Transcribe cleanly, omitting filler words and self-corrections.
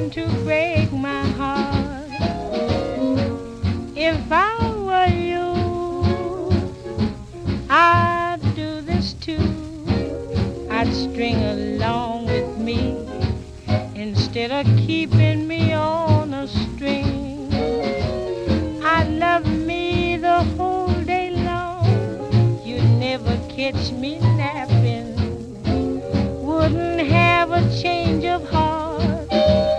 trying to break my heart. If I were you, I'd do this too. I'd string along with me instead of keeping me on a string. I'd love me the whole day long. You'd never catch me napping. Wouldn't have a change of heart.